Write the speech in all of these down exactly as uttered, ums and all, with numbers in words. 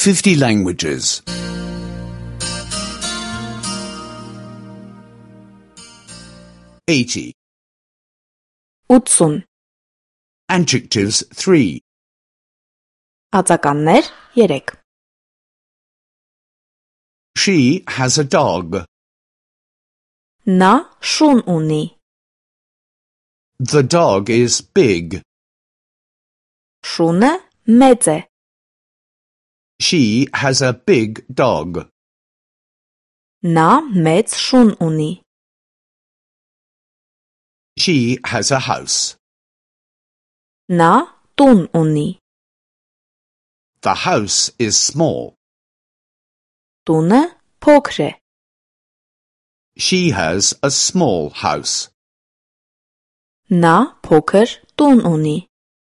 fifty languages. eighty. ութսուն. Adjectives three. Ածականներ երեք. She has a dog. Նա շուն ունի. The dog is big. Շունը մեծ է. She has a big dog. Նա մեծ շուն ունի. She has a house. Նա տուն ունի. The house is small. Տունը փոքր է. She has a small house. Նա փոքր տուն ունի.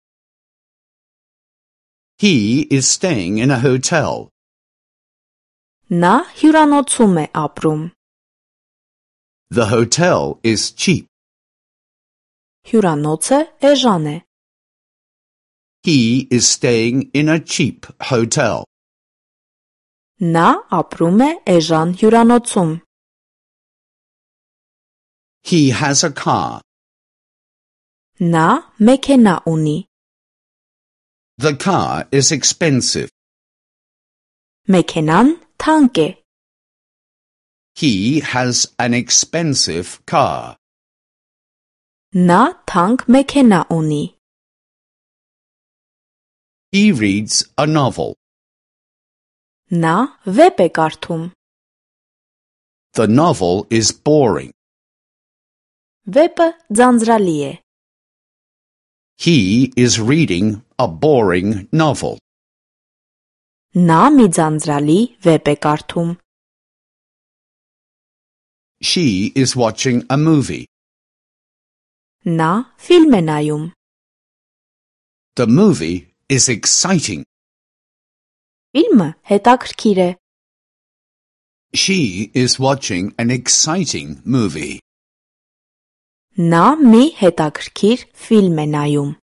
He is staying in a hotel. Նա հյուրանոցում է ապրում. The hotel is cheap. Հյուրանոցը էժան է. He is staying in a cheap hotel. Նա ապրում է էժան հյուրանոցում. He has a car. Նա մեքենա ունի. The car is expensive. Մեքենան թանկ է. He has an expensive car. Նա թանկ մեքենա ունի. He reads a novel. Նա վեպ է կարդում. The novel is boring. Վեպը ձանձրալի է. He is reading a boring novel. Նա մի ձանձրալի վեպ է կարդում. She is watching a movie. Նա ֆիլմ է նայում. The movie is exciting. Ֆիլմը հետաքրքիր է. She is watching an exciting movie. Նա մի հետաքրքիր ֆիլմ է նայում.